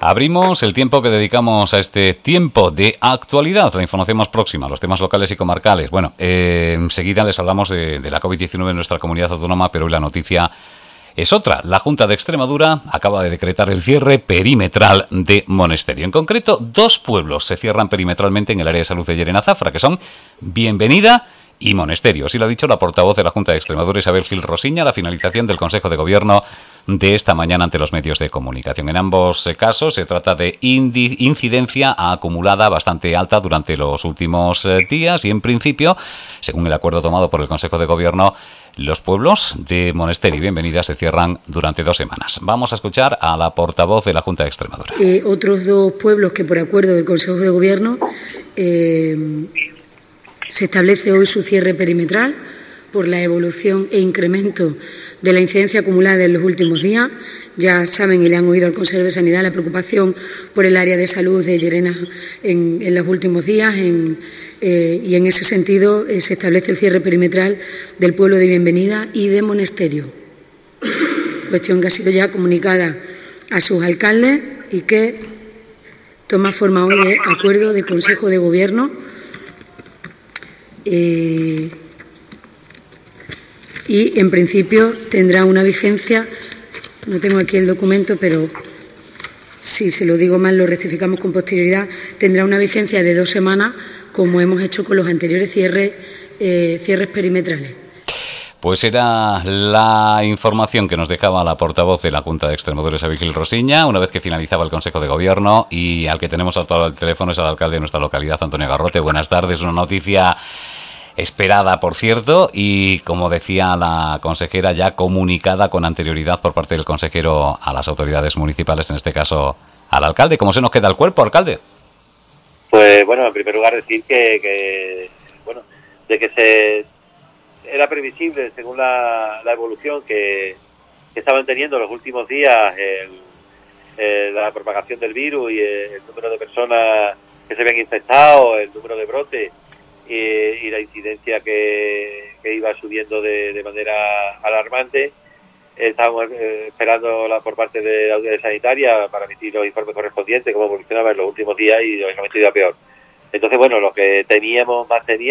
Abrimos el tiempo que dedicamos a este tiempo de actualidad, la información más próxima, los temas locales y comarcales. Bueno, enseguida les hablamos de la COVID-19 en nuestra comunidad autónoma, pero hoy la noticia es otra. La Junta de Extremadura acaba de decretar el cierre perimetral de Monesterio. En concreto, 2 pueblos se cierran perimetralmente en el área de salud de Llerena Zafra, que son Bienvenida y Monesterio. Así lo ha dicho la portavoz de la Junta de Extremadura, Isabel Gil Rosiña, a la finalización del Consejo de Gobierno de esta mañana ante los medios de comunicación. En ambos casos se trata de incidencia acumulada bastante alta durante los últimos días y, en principio, según el acuerdo tomado por el Consejo de Gobierno, los pueblos de Monesterio y Bienvenida se cierran durante 2 semanas. Vamos a escuchar a la portavoz de la Junta de Extremadura. Otros 2 pueblos que, por acuerdo del Consejo de Gobierno, se establece hoy su cierre perimetral por la evolución e incremento de la incidencia acumulada en los últimos días. Ya saben y le han oído al consejero de Sanidad la preocupación por el área de salud de Llerena en los últimos días y en ese sentido se establece el cierre perimetral del pueblo de Bienvenida y de Monesterio, cuestión que ha sido ya comunicada a sus alcaldes y que toma forma hoy de acuerdo de Consejo de Gobierno. Y en principio tendrá una vigencia, no tengo aquí el documento, pero si se lo digo mal lo rectificamos con posterioridad, tendrá una vigencia de 2 semanas, como hemos hecho con los anteriores cierres perimetrales. Pues era la información que nos dejaba la portavoz de la Junta de Extremadura, Isabel Gil Rosiña, una vez que finalizaba el Consejo de Gobierno, y al que tenemos al teléfono es al alcalde de nuestra localidad, Antonio Garrote. Buenas tardes, una noticia esperada, por cierto, y como decía la consejera, ya comunicada con anterioridad por parte del consejero a las autoridades municipales, en este caso al alcalde. ¿Cómo se nos queda el cuerpo, alcalde? Pues bueno, en primer lugar decir que era previsible, según la evolución que estaban teniendo los últimos días, la propagación del virus y el número de personas que se habían infectado, el número de brotes y la incidencia que iba subiendo de manera alarmante. Estábamos esperando por parte de la autoridad sanitaria para emitir los informes correspondientes, cómo evolucionaba en los últimos días, y lógicamente iba peor. Entonces, bueno, lo que teníamos,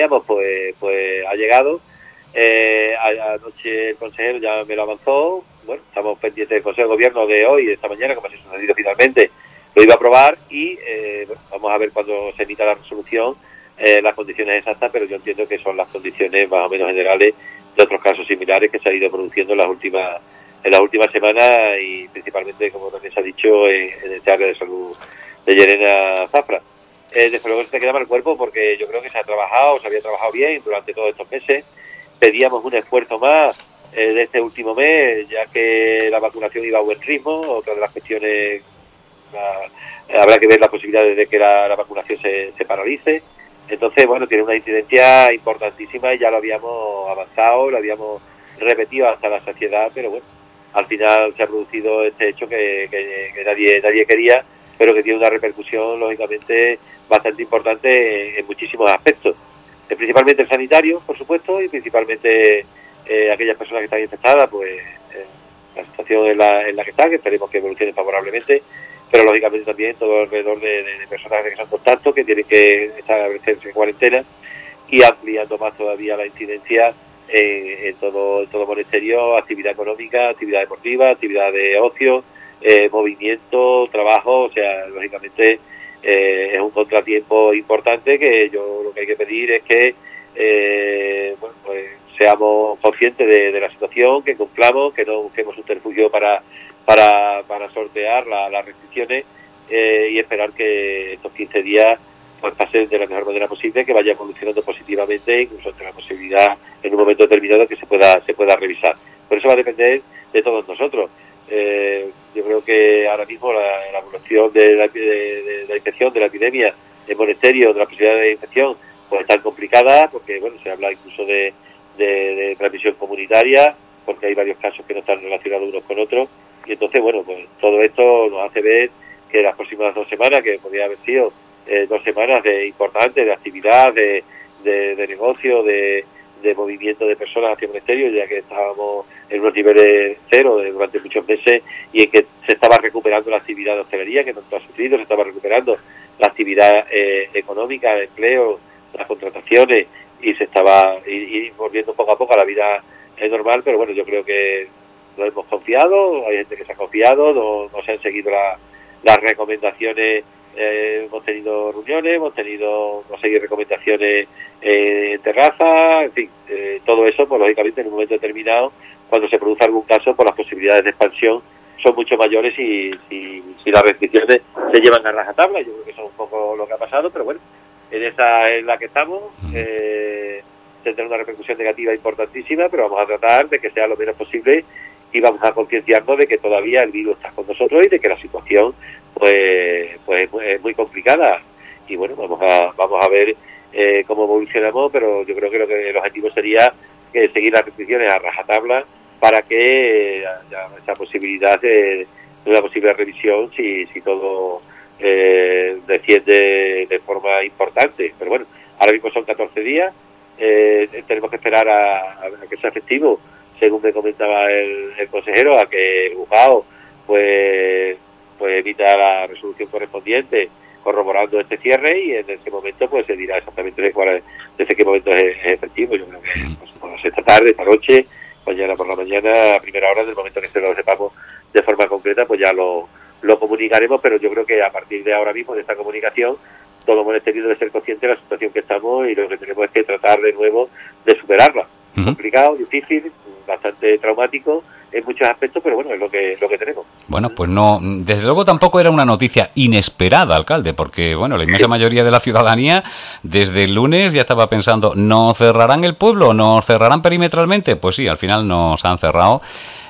pues ha llegado. Anoche el consejero ya me lo avanzó. Bueno, estamos pendientes del Consejo de Gobierno de hoy, de esta mañana, como ha sucedido finalmente, lo iba a aprobar y vamos a ver cuando se emita la resolución las condiciones exactas, pero yo entiendo que son las condiciones más o menos generales de otros casos similares que se han ido produciendo en las últimas semanas y principalmente, como también se ha dicho, en este área de salud de Llerena Zafra. Desde luego se queda mal el cuerpo porque yo creo que se había trabajado bien durante todos estos meses. Pedíamos un esfuerzo más de este último mes, ya que la vacunación iba a buen ritmo. Otra de las cuestiones, habrá que ver la posibilidad de que la vacunación se paralice. Entonces, bueno, tiene una incidencia importantísima y ya lo habíamos avanzado, lo habíamos repetido hasta la saciedad, pero bueno, al final se ha producido este hecho que nadie quería, pero que tiene una repercusión, lógicamente, bastante importante en muchísimos aspectos. Principalmente el sanitario, por supuesto, y principalmente aquellas personas que están infectadas, pues la situación en la que están, que esperemos que evolucione favorablemente, pero lógicamente también todo alrededor de personas que son contacto, que tienen que establecerse en cuarentena, y ampliando más todavía la incidencia en todo Monesterio, actividad económica, actividad deportiva, actividad de ocio, movimiento, trabajo. O sea, lógicamente es un contratiempo importante que yo lo que hay que pedir es que pues seamos conscientes de la situación, que cumplamos, que no busquemos un subterfugio para sortear las restricciones y esperar que estos 15 días pues pasen de la mejor manera posible, que vaya evolucionando positivamente, incluso ante la posibilidad en un momento determinado que se pueda revisar. Por eso va a depender de todos nosotros. Yo creo que ahora mismo la evolución de la infección, de la epidemia en Monesterio, de la posibilidad de infección, pues está complicada, porque bueno, se habla incluso de transmisión comunitaria, porque hay varios casos que no están relacionados unos con otros, y entonces, bueno, pues todo esto nos hace ver que las próximas 2 semanas, que podría haber sido 2 semanas importantes de actividad, de negocio, de movimiento de personas hacia el monasterio, ya que estábamos en unos niveles cero durante muchos meses, y en que se estaba recuperando la actividad de hostelería, que tanto ha sufrido, se estaba recuperando la actividad económica, el empleo, las contrataciones, y se estaba y volviendo poco a poco a la vida normal. Pero bueno, yo creo que lo hemos confiado, hay gente que se ha confiado, no se han seguido las recomendaciones. Hemos tenido reuniones, hemos seguido recomendaciones en terraza, en fin, todo eso, pues lógicamente en un momento determinado, cuando se produce algún caso, pues las posibilidades de expansión son mucho mayores y las restricciones se llevan a rajatabla. Yo creo que eso es un poco lo que ha pasado, pero bueno, en la que estamos, tendrá una repercusión negativa importantísima, pero vamos a tratar de que sea lo menos posible, y vamos a concienciarnos de que todavía el virus está con nosotros y de que la situación pues es muy complicada. Y bueno, vamos a ver cómo evolucionamos, pero yo creo que el objetivo sería seguir las restricciones a rajatabla para que haya esa posibilidad de una posible revisión si todo desciende de forma importante. Pero bueno, ahora mismo son 14 días, tenemos que esperar a que sea efectivo, según me comentaba el consejero, a que el juzgado pues emita la resolución correspondiente corroborando este cierre, y en ese momento pues se dirá exactamente desde qué momento es efectivo. Yo creo que pues, esta tarde, esta noche, mañana por la mañana, a primera hora, del momento que lo sepamos de forma concreta, pues ya lo comunicaremos. Pero yo creo que a partir de ahora mismo, de esta comunicación, todo monasterio debe ser consciente de la situación que estamos, y lo que tenemos es que tratar de nuevo de superarla. Complicado, difícil, bastante traumático en muchos aspectos, pero bueno, es lo que tenemos. Bueno, pues no, desde luego tampoco era una noticia inesperada, alcalde, porque bueno, la inmensa mayoría de la ciudadanía desde el lunes ya estaba pensando, ¿no cerrarán el pueblo? ¿No cerrarán perimetralmente? Pues sí, al final nos han cerrado.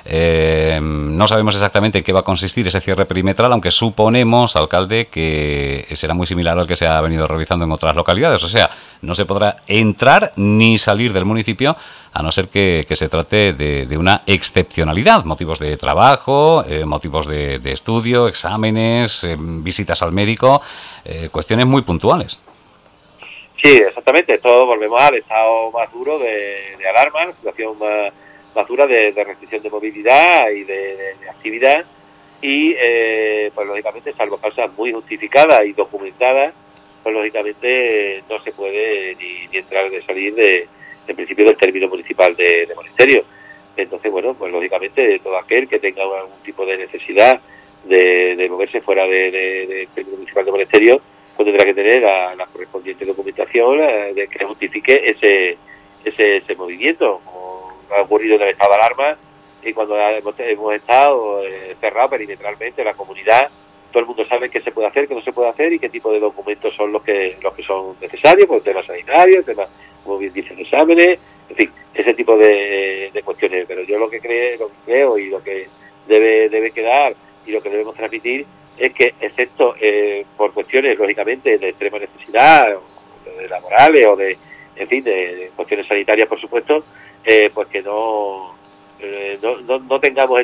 No sabemos exactamente en qué va a consistir ese cierre perimetral, aunque suponemos, alcalde, que será muy similar al que se ha venido realizando en otras localidades. O sea, no se podrá entrar ni salir del municipio, a no ser que se trate de una excepcionalidad, motivos de trabajo, motivos de estudio, exámenes, visitas al médico, cuestiones muy puntuales. Sí, exactamente. Todos volvemos al estado más duro de alarma, la situación más dura de restricción de movilidad y de actividad, y pues lógicamente, salvo causas muy justificadas y documentadas, pues lógicamente no se puede ni entrar ni salir en principio del término municipal de monasterio. Entonces, bueno, pues lógicamente todo aquel que tenga algún tipo de necesidad de moverse fuera del término municipal de monasterio, pues tendrá que tener la correspondiente documentación de que justifique ese movimiento. Ha ocurrido en el estado de alarma, y cuando hemos estado cerrados perimetralmente, la comunidad, todo el mundo sabe qué se puede hacer, qué no se puede hacer, y qué tipo de documentos son los que son necesarios, por temas sanitarios, temas, como bien dicen, exámenes, en fin, ese tipo de cuestiones. Pero yo lo que creo y lo que debe quedar y lo que debemos transmitir es que, excepto por cuestiones lógicamente de extrema necesidad, o de laborales, o de cuestiones sanitarias, por supuesto, pues que no tengamos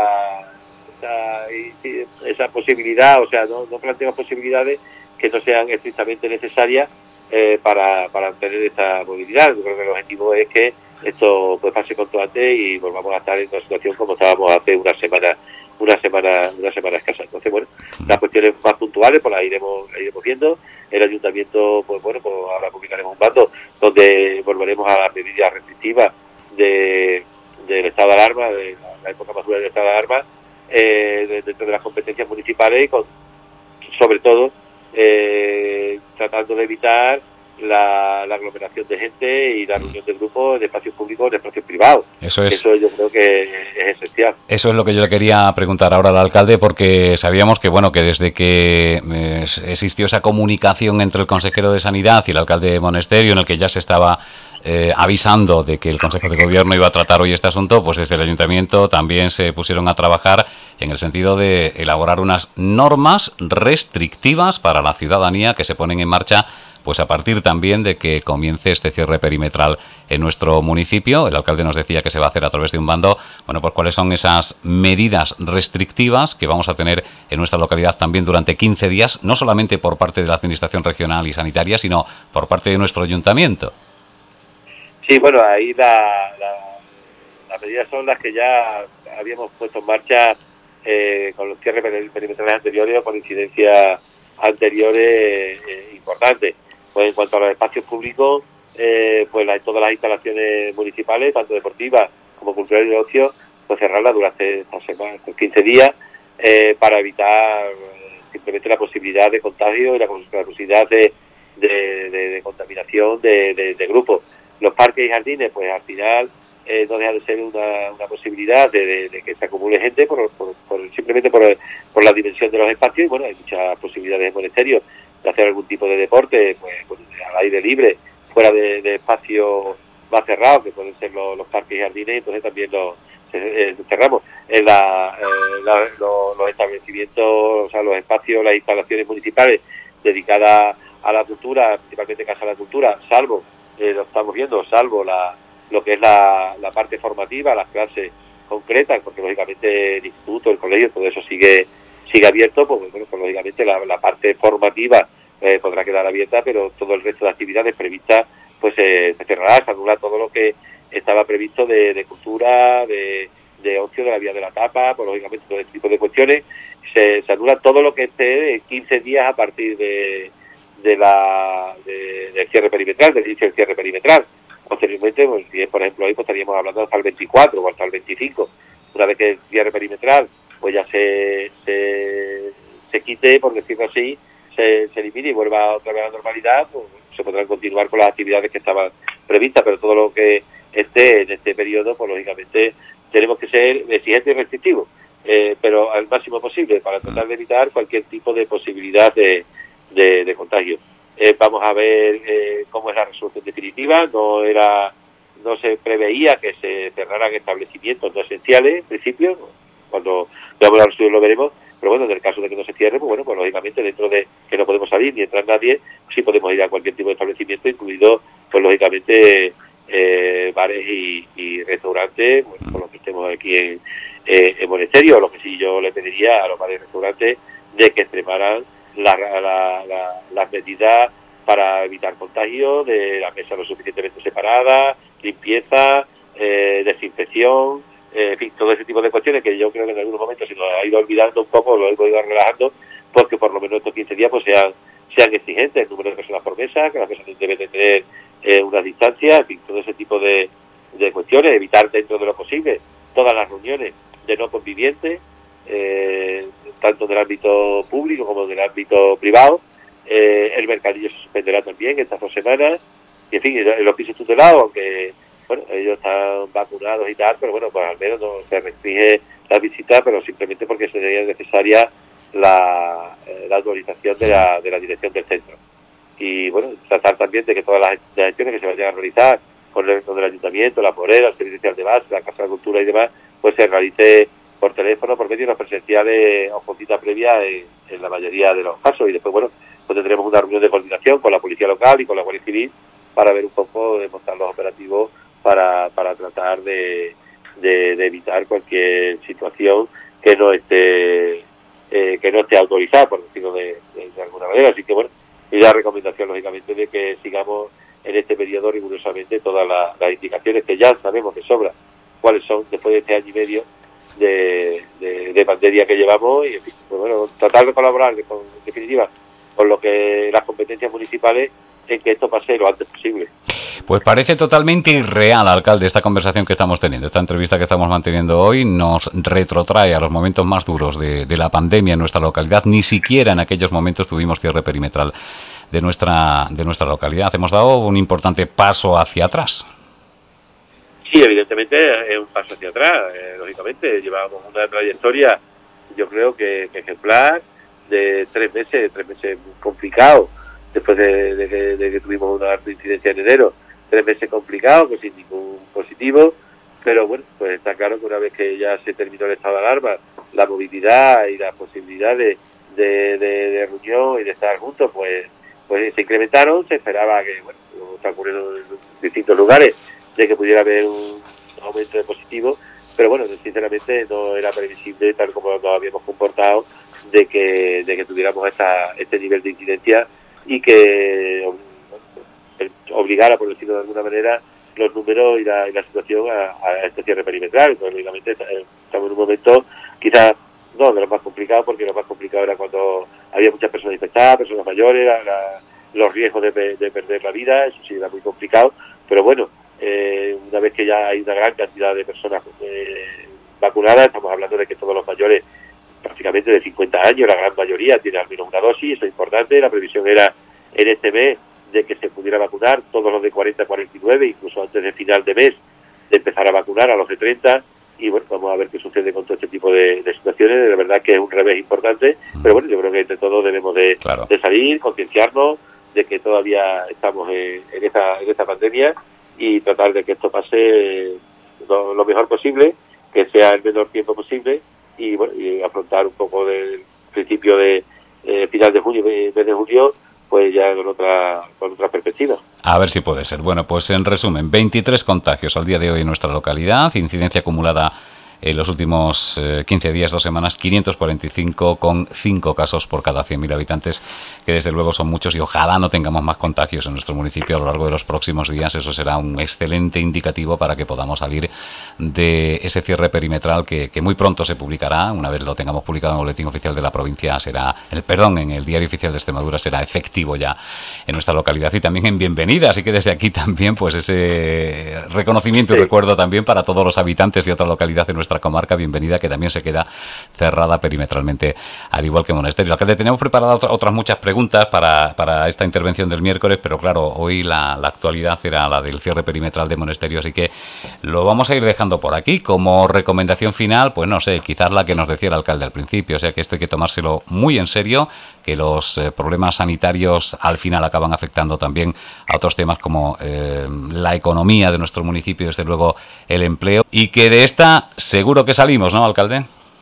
esa posibilidad, o sea, no planteamos posibilidades que no sean estrictamente necesarias para mantener esta movilidad. Yo creo que el objetivo es que esto pues pase cuanto antes y volvamos a estar en una situación como estábamos hace una semana escasa. Entonces, bueno, las cuestiones más puntuales pues las iremos viendo. El ayuntamiento, pues bueno, pues ahora publicaremos un bando donde volveremos a las medidas restrictivas del estado de alarma, de la época más dura del estado de alarma, dentro de las competencias municipales, y sobre todo tratando de evitar la aglomeración de gente y la reunión de grupos de espacios públicos, de espacios privados. Eso yo creo que es esencial. Eso es lo que yo le quería preguntar ahora al alcalde, porque sabíamos que bueno, que desde que existió esa comunicación entre el consejero de Sanidad y el alcalde de Monasterio, en el que ya se estaba avisando de que el Consejo de Gobierno iba a tratar hoy este asunto, pues desde el Ayuntamiento también se pusieron a trabajar en el sentido de elaborar unas normas restrictivas para la ciudadanía que se ponen en marcha pues a partir también de que comience este cierre perimetral en nuestro municipio. El alcalde nos decía que se va a hacer a través de un bando. Bueno, pues cuáles son esas medidas restrictivas que vamos a tener en nuestra localidad también durante 15 días, no solamente por parte de la Administración Regional y Sanitaria, sino por parte de nuestro Ayuntamiento. Sí, bueno, ahí las medidas son las que ya habíamos puesto en marcha con los cierres perimetrales anteriores o con incidencias anteriores importantes. Pues en cuanto a los espacios públicos, pues todas las instalaciones municipales, tanto deportivas como culturales y de ocio, pues cerrarlas durante esta semana, estos 15 días, para evitar simplemente la posibilidad de contagio y la posibilidad de contaminación de grupos. Los parques y jardines, pues al final no deja de ser una posibilidad de que se acumule gente simplemente por la dimensión de los espacios. Y bueno, hay muchas posibilidades en monasterios de hacer algún tipo de deporte, pues al aire libre, fuera de espacios más cerrados, que pueden ser los parques y jardines. Entonces también cerramos en los establecimientos, o sea, los espacios, las instalaciones municipales dedicadas a la cultura, principalmente Casa de la Cultura, salvo lo estamos viendo, salvo lo que es la parte formativa, las clases concretas, porque lógicamente el instituto, el colegio, todo eso sigue abierto, pues bueno, pues lógicamente la parte formativa podrá quedar abierta, pero todo el resto de actividades previstas pues se cerrará, se anula todo lo que estaba previsto de cultura, de ocio, de la vía de la tapa, pues lógicamente todo este tipo de cuestiones, se anula todo lo que esté en 15 días a partir del cierre perimetral, del inicio del cierre perimetral. Posteriormente, pues, si es por ejemplo hoy, pues estaríamos hablando hasta el 24 o hasta el 25. Una vez que el cierre perimetral pues ya se quite, por decirlo así, se elimine y vuelva otra vez a la normalidad, pues se podrán continuar con las actividades que estaban previstas, pero todo lo que esté en este periodo, pues lógicamente tenemos que ser exigentes y restrictivos, pero al máximo posible para tratar de evitar cualquier tipo de posibilidad de contagio. Vamos a ver cómo es la resolución definitiva. No se preveía que se cerraran establecimientos no esenciales, en principio. Cuando veamos la resolución lo veremos, pero bueno, en el caso de que no se cierre, pues bueno, pues lógicamente dentro de que no podemos salir ni entrar nadie, sí podemos ir a cualquier tipo de establecimiento, incluido pues lógicamente bares y restaurantes, bueno, por lo que estemos aquí en Monesterio. Lo que sí yo le pediría a los bares y restaurantes de que extremaran las medidas para evitar contagio, de la mesa lo suficientemente separada, limpieza, desinfección, en fin, todo ese tipo de cuestiones que yo creo que en algunos momentos se nos ha ido olvidando un poco, lo hemos ido relajando, porque por lo menos estos 15 días pues sean exigentes, el número de personas por mesa, que las personas deben de tener unas distancias, en fin, todo ese tipo de cuestiones, evitar dentro de lo posible todas las reuniones de no convivientes, tanto del ámbito público como del ámbito privado. El mercadillo se suspenderá también estas 2 semanas, y en fin, en los pisos tutelados, aunque bueno, ellos están vacunados y tal, pero bueno, pues al menos no se restringe la visita, pero simplemente porque sería necesaria la autorización de la dirección del centro. Y bueno, tratar también de que todas las acciones que se vayan a realizar con el ayuntamiento, la Morera, el Servicio Social de Base, la Casa de la Cultura y demás, pues se realice por teléfono, por medios presenciales o con cita previa en la mayoría de los casos. Y después, bueno, pues tendremos una reunión de coordinación con la Policía Local y con la Guardia Civil para ver un poco de montar los operativos para tratar de evitar cualquier situación que no esté autorizada, por decirlo de alguna manera. Así que bueno, y la recomendación lógicamente de que sigamos en este periodo rigurosamente todas las indicaciones que ya sabemos de sobra cuáles son después de este año y medio de pandemia que llevamos, y en fin, pues bueno, tratar de colaborar en definitiva con lo que las competencias municipales en que esto pase lo antes posible. Pues parece totalmente irreal, alcalde, esta conversación que estamos teniendo. Esta entrevista que estamos manteniendo hoy nos retrotrae a los momentos más duros de la pandemia en nuestra localidad. Ni siquiera en aquellos momentos tuvimos cierre perimetral de nuestra localidad. Hemos dado un importante paso hacia atrás. Sí, evidentemente es un paso hacia atrás. Lógicamente llevamos una trayectoria, yo creo que ejemplar, de 3 meses complicados, después de que tuvimos una alta incidencia en enero. 3 meses complicados, que sin ningún positivo, pero bueno, pues está claro que una vez que ya se terminó el estado de alarma, la movilidad y la posibilidad de reunión y de estar juntos, pues se incrementaron. Se esperaba que, bueno, está ocurriendo en distintos lugares, de que pudiera haber un aumento de positivo, pero bueno, sinceramente no era previsible, tal como nos habíamos comportado, de que tuviéramos este nivel de incidencia y que obligara, por decirlo de alguna manera, los números y la situación a este cierre perimetral. Entonces, lógicamente, estamos en un momento quizás no de lo más complicado, porque lo más complicado era cuando había muchas personas infectadas, personas mayores, los riesgos de perder la vida, eso sí era muy complicado, pero bueno, una vez que ya hay una gran cantidad de personas vacunadas, estamos hablando de que todos los mayores, prácticamente de 50 años, la gran mayoría tiene al menos una dosis, eso es importante. La previsión era en este mes de que se pudiera vacunar todos los de 40 a 49, incluso antes del final de mes, de empezar a vacunar a los de 30, y bueno, vamos a ver qué sucede con todo este tipo de situaciones. De verdad que es un revés importante, pero bueno, yo creo que entre todos debemos de salir, concienciarnos de que todavía estamos en esta pandemia y tratar de que esto pase lo mejor posible, que sea el menor tiempo posible, y bueno, y afrontar un poco del principio de final de junio, mes de julio, pues ya con otra perspectiva. A ver si puede ser. Bueno, pues en resumen, 23 contagios al día de hoy en nuestra localidad, incidencia acumulada en los últimos 15 días, 2 semanas, 545, con 5 casos por cada 100.000 habitantes, que desde luego son muchos, y ojalá no tengamos más contagios en nuestro municipio a lo largo de los próximos días. Eso será un excelente indicativo para que podamos salir de ese cierre perimetral que muy pronto se publicará. Una vez lo tengamos publicado en el boletín oficial de la provincia, en el diario oficial de Extremadura, será efectivo ya en nuestra localidad y también en Bienvenida. Así que desde aquí también, pues ese reconocimiento y recuerdo también para todos los habitantes de otra localidad de nuestra comarca, Bienvenida, que también se queda cerrada perimetralmente, al igual que Monesterio. Alcalde, tenemos preparadas otras muchas preguntas para esta intervención del miércoles, pero claro, hoy la actualidad era la del cierre perimetral de Monesterio, así que lo vamos a ir dejando por aquí. Como recomendación final, pues no sé, quizás la que nos decía el alcalde al principio, o sea que esto hay que tomárselo muy en serio, que los problemas sanitarios al final acaban afectando también a otros temas como la economía de nuestro municipio, desde luego el empleo, y que de esta seguro que salimos, ¿no, alcalde?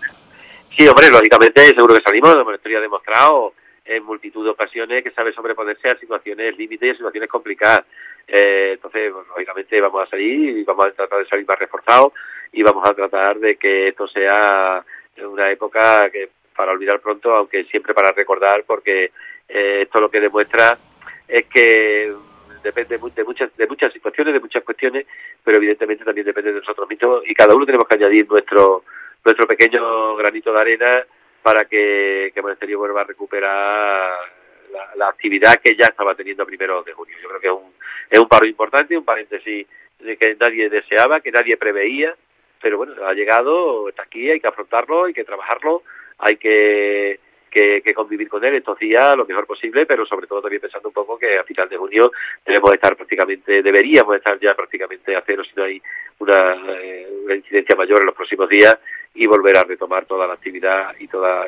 Sí, hombre, lógicamente seguro que salimos. El Monasterio ha demostrado en multitud de ocasiones que sabe sobreponerse a situaciones límites y a situaciones complicadas. Entonces, pues, lógicamente vamos a salir y vamos a tratar de salir más reforzados, y vamos a tratar de que esto sea una época que para olvidar pronto, aunque siempre para recordar, porque esto lo que demuestra es que depende de muchas situaciones, de muchas cuestiones, pero evidentemente también depende de nosotros mismos, y cada uno tenemos que añadir nuestro pequeño granito de arena para que el Monasterio vuelva a recuperar la actividad que ya estaba teniendo a primeros de junio. Yo creo que es un paro importante, un paréntesis que nadie deseaba, que nadie preveía, pero bueno, ha llegado, está aquí, hay que afrontarlo, hay que trabajarlo, hay que convivir con él estos días lo mejor posible, pero sobre todo también pensando un poco que a final de junio deberíamos estar ya prácticamente a cero si no hay una incidencia mayor en los próximos días, y volver a retomar toda la actividad y toda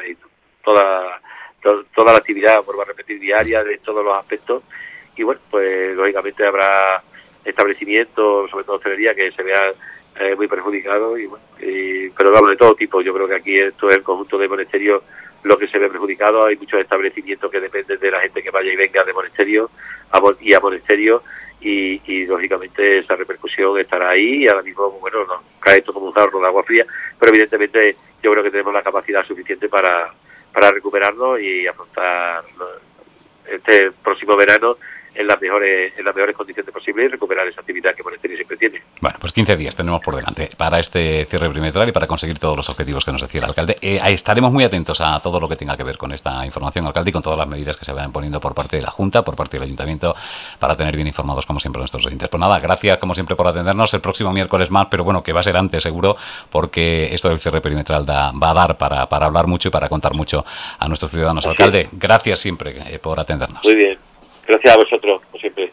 la actividad, vuelvo a repetir, diaria de todos los aspectos. Y bueno, pues lógicamente habrá establecimientos, sobre todo hostelería, que se vean muy perjudicados, y bueno, pero vamos, de todo tipo. Yo creo que aquí esto es el conjunto de Monasterio lo que se ve perjudicado. Hay muchos establecimientos que dependen de la gente que vaya y venga de Monasterio a Monasterio, y lógicamente esa repercusión estará ahí, y ahora mismo, bueno, nos cae esto como un jarro de agua fría, pero evidentemente yo creo que tenemos la capacidad suficiente para recuperarnos y afrontar este próximo verano en las mejores condiciones posibles, y recuperar esa actividad que Monasterio siempre tiene. Bueno, pues 15 días tenemos por delante para este cierre perimetral y para conseguir todos los objetivos que nos decía el alcalde. Estaremos muy atentos a todo lo que tenga que ver con esta información, alcalde, y con todas las medidas que se vayan poniendo por parte de la Junta, por parte del Ayuntamiento, para tener bien informados, como siempre, a nuestros oyentes. Pues nada, gracias como siempre por atendernos. El próximo miércoles más, pero bueno, que va a ser antes seguro, porque esto del cierre perimetral va a dar para hablar mucho y para contar mucho a nuestros ciudadanos. Alcalde, gracias siempre por atendernos. Muy bien. Gracias a vosotros, como siempre.